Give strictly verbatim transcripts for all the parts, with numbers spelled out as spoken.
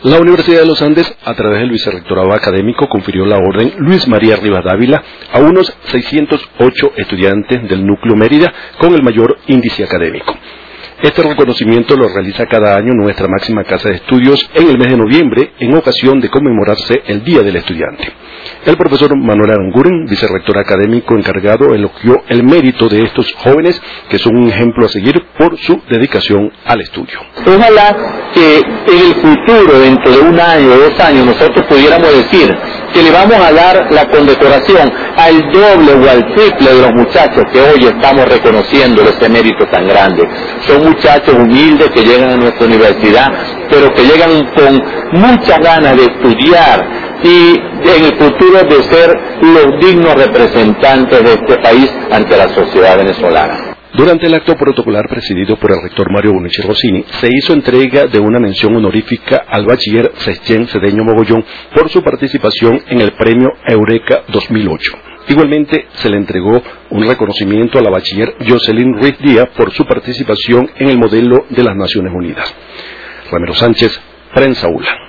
La Universidad de los Andes, a través del Vicerrectorado Académico, confirió la orden Luis María Rivas Dávila a unos seiscientos ocho estudiantes del Núcleo Mérida con el mayor índice académico. Este reconocimiento lo realiza cada año nuestra máxima casa de estudios en el mes de noviembre, en ocasión de conmemorarse el Día del Estudiante. El profesor Manuel Aranguren, vicerrector académico encargado, elogió el mérito de estos jóvenes, que son un ejemplo a seguir por su dedicación al estudio. Ojalá que en el futuro, dentro de un año o dos años, nosotros pudiéramos decir que le vamos a dar la condecoración al doble o al triple de los muchachos que hoy estamos reconociendo ese mérito tan grande. Son muchachos humildes que llegan a nuestra universidad, pero que llegan con muchas ganas de estudiar y en el futuro de ser los dignos representantes de este país ante la sociedad venezolana. Durante el acto protocolar presidido por el rector Mario Bonucci Rossini, se hizo entrega de una mención honorífica al bachiller Sestien Cedeño Mogollón por su participación en el premio Eureka dos mil ocho. Igualmente, se le entregó un reconocimiento a la bachiller Jocelyn Ruiz Díaz por su participación en el modelo de las Naciones Unidas. Ramiro Sánchez, Prensa U L A.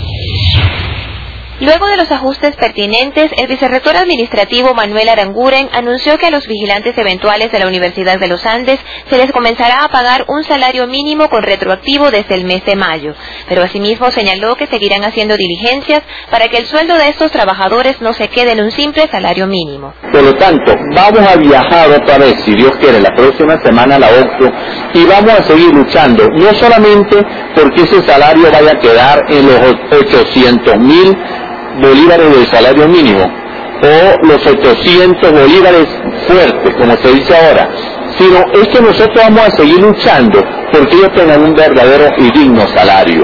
Luego de los ajustes pertinentes, el vicerrector administrativo Manuel Aranguren anunció que a los vigilantes eventuales de la Universidad de los Andes se les comenzará a pagar un salario mínimo con retroactivo desde el mes de mayo, pero asimismo señaló que seguirán haciendo diligencias para que el sueldo de estos trabajadores no se quede en un simple salario mínimo. Por lo tanto, vamos a viajar otra vez, si Dios quiere, la próxima semana a la OCDE, y vamos a seguir luchando, no solamente porque ese salario vaya a quedar en los ochocientos mil bolívares del salario mínimo, o los ochocientos bolívares fuertes, como se dice ahora, sino es que nosotros vamos a seguir luchando porque ellos tengan un verdadero y digno salario.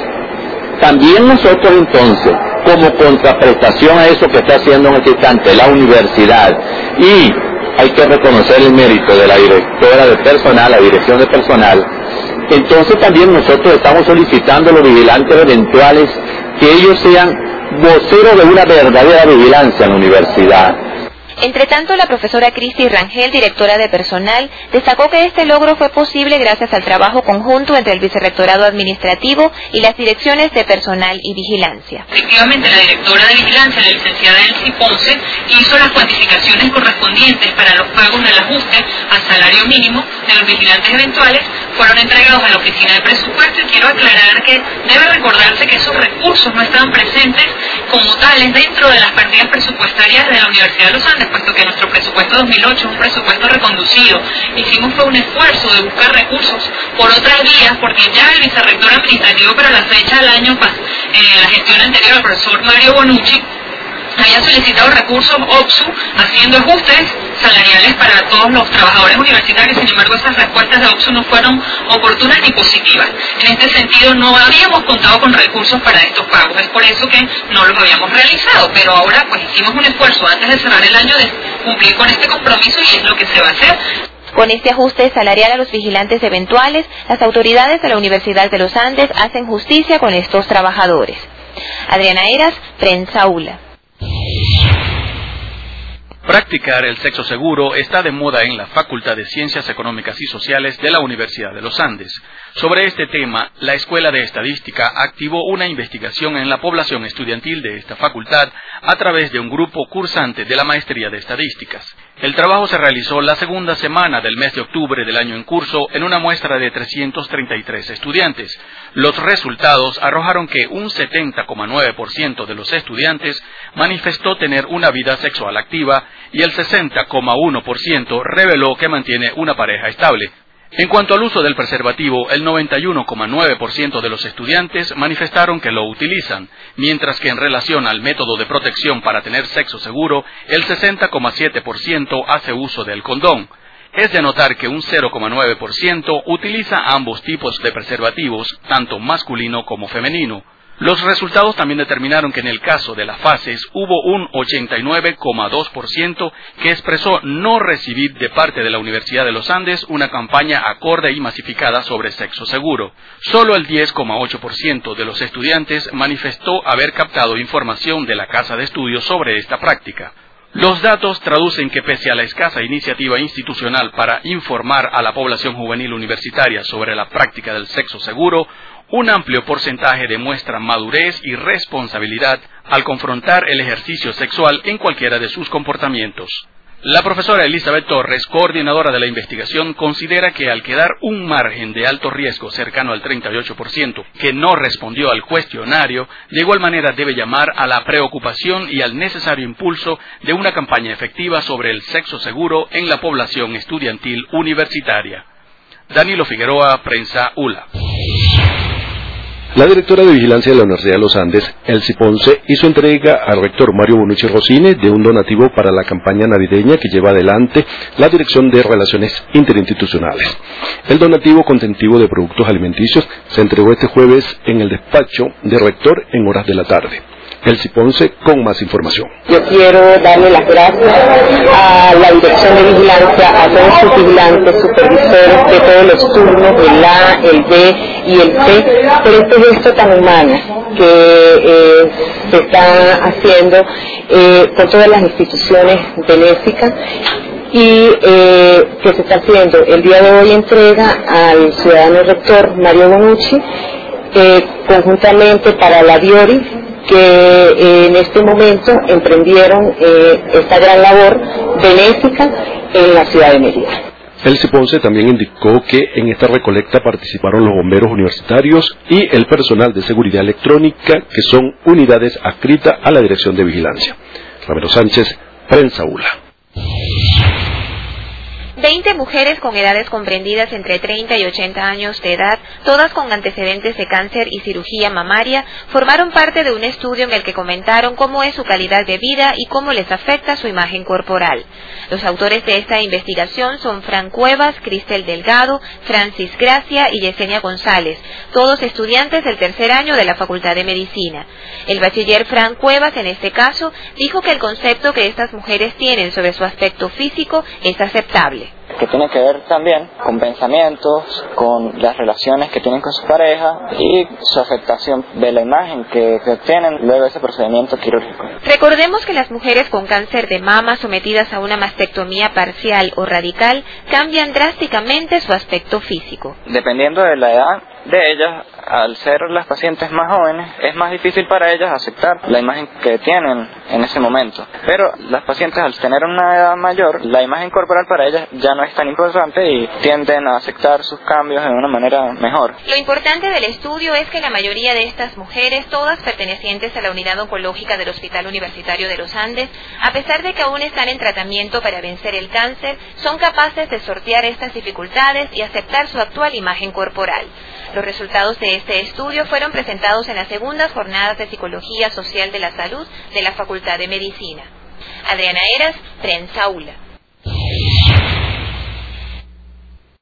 También nosotros entonces, como contraprestación a eso que está haciendo en este instante la universidad, y hay que reconocer el mérito de la directora de personal, la dirección de personal, entonces también nosotros estamos solicitando a los vigilantes eventuales que ellos sean voceros de una verdadera vigilancia en la universidad. Entre tanto, la profesora Cristi Rangel, directora de personal, destacó que este logro fue posible gracias al trabajo conjunto entre el vicerrectorado administrativo y las direcciones de personal y vigilancia. Efectivamente, la directora de vigilancia, la licenciada Elsie Ponce, hizo las cuantificaciones correspondientes para los pagos del ajuste al salario mínimo de los vigilantes eventuales, fueron entregados a la oficina de presupuesto, y quiero aclarar que debe recordarse que esos recursos no estaban presentes como tales dentro de las partidas presupuestarias de la Universidad de los Andes, puesto que nuestro presupuesto dos mil ocho es un presupuesto reconducido. Hicimos fue un esfuerzo de buscar recursos por otras vías, porque ya el vicerrector administrativo para la fecha del año, eh, la gestión anterior, el profesor Mario Bonucci, había solicitado recursos O P S U haciendo ajustes salariales para todos los trabajadores universitarios. Sin embargo, esas respuestas de O P S U no fueron oportunas ni positivas. En este sentido, no habíamos contado con recursos para estos pagos, es por eso que no los habíamos realizado, pero ahora pues hicimos un esfuerzo antes de cerrar el año de cumplir con este compromiso, y es lo que se va a hacer. Con este ajuste salarial a los vigilantes eventuales, las autoridades de la Universidad de los Andes hacen justicia con estos trabajadores. Adriana Eras, Prensa U L A. Practicar el sexo seguro está de moda en la Facultad de Ciencias Económicas y Sociales de la Universidad de los Andes. Sobre este tema, la Escuela de Estadística activó una investigación en la población estudiantil de esta facultad a través de un grupo cursante de la Maestría de Estadísticas. El trabajo se realizó la segunda semana del mes de octubre del año en curso en una muestra de trescientos treinta y tres estudiantes. Los resultados arrojaron que un setenta coma nueve por ciento de los estudiantes manifestó tener una vida sexual activa y el sesenta coma uno por ciento reveló que mantiene una pareja estable. En cuanto al uso del preservativo, el noventa y uno coma nueve por ciento de los estudiantes manifestaron que lo utilizan, mientras que en relación al método de protección para tener sexo seguro, el sesenta coma siete por ciento hace uso del condón. Es de notar que un cero coma nueve por ciento utiliza ambos tipos de preservativos, tanto masculino como femenino. Los resultados también determinaron que en el caso de las fases hubo un ochenta y nueve coma dos por ciento que expresó no recibir de parte de la Universidad de los Andes una campaña acorde y masificada sobre sexo seguro. Solo el diez coma ocho por ciento de los estudiantes manifestó haber captado información de la casa de estudios sobre esta práctica. Los datos traducen que pese a la escasa iniciativa institucional para informar a la población juvenil universitaria sobre la práctica del sexo seguro, Un amplio porcentaje demuestra madurez y responsabilidad al confrontar el ejercicio sexual en cualquiera de sus comportamientos. La profesora Elizabeth Torres, coordinadora de la investigación, considera que al quedar un margen de alto riesgo cercano al treinta y ocho por ciento que no respondió al cuestionario, de igual manera debe llamar a la preocupación y al necesario impulso de una campaña efectiva sobre el sexo seguro en la población estudiantil universitaria. Danilo Figueroa, Prensa U L A. La directora de Vigilancia de la Universidad de los Andes, Elsie Ponce, hizo entrega al rector Mario Bonucci Rossini de un donativo para la campaña navideña que lleva adelante la Dirección de Relaciones Interinstitucionales. El donativo contentivo de productos alimenticios se entregó este jueves en el despacho del rector en horas de la tarde. Elsie Ponce con más información. Yo quiero darle las gracias a la Dirección de Vigilancia, a todos sus vigilantes, supervisores de todos los turnos, el A, el B y el C, por este gesto tan humano que eh, se está haciendo eh, con todas las instituciones benéficas y eh, que se está haciendo el día de hoy entrega al ciudadano rector Mario Bonucci, eh, conjuntamente para la Diori, que eh, en este momento emprendieron eh, esta gran labor benéfica en la ciudad de Mérida. Elsie Ponce también indicó que en esta recolecta participaron los bomberos universitarios y el personal de seguridad electrónica, que son unidades adscritas a la Dirección de Vigilancia. Ramiro Sánchez, Prensa U L A. veinte mujeres con edades comprendidas entre treinta y ochenta años de edad, todas con antecedentes de cáncer y cirugía mamaria, formaron parte de un estudio en el que comentaron cómo es su calidad de vida y cómo les afecta su imagen corporal. Los autores de esta investigación son Fran Cuevas, Cristel Delgado, Francis Gracia y Yesenia González, todos estudiantes del tercer año de la Facultad de Medicina. El bachiller Fran Cuevas, en este caso, dijo que el concepto que estas mujeres tienen sobre su aspecto físico es aceptable. Que tiene que ver también con pensamientos, con las relaciones que tienen con su pareja y su afectación de la imagen que, que tienen luego de ese procedimiento quirúrgico. Recordemos que las mujeres con cáncer de mama sometidas a una mastectomía parcial o radical cambian drásticamente su aspecto físico. Dependiendo de la edad de ellas, al ser las pacientes más jóvenes, es más difícil para ellas aceptar la imagen que tienen en ese momento. Pero las pacientes, al tener una edad mayor, la imagen corporal para ellas ya no es tan importante y tienden a aceptar sus cambios de una manera mejor. Lo importante del estudio es que la mayoría de estas mujeres, todas pertenecientes a la unidad oncológica del Hospital Universitario de los Andes, a pesar de que aún están en tratamiento para vencer el cáncer, son capaces de sortear estas dificultades y aceptar su actual imagen corporal. Los resultados de este estudio fueron presentados en las segundas jornadas de Psicología Social de la Salud de la Facultad de Medicina. Adriana Eras, Prensa U L A.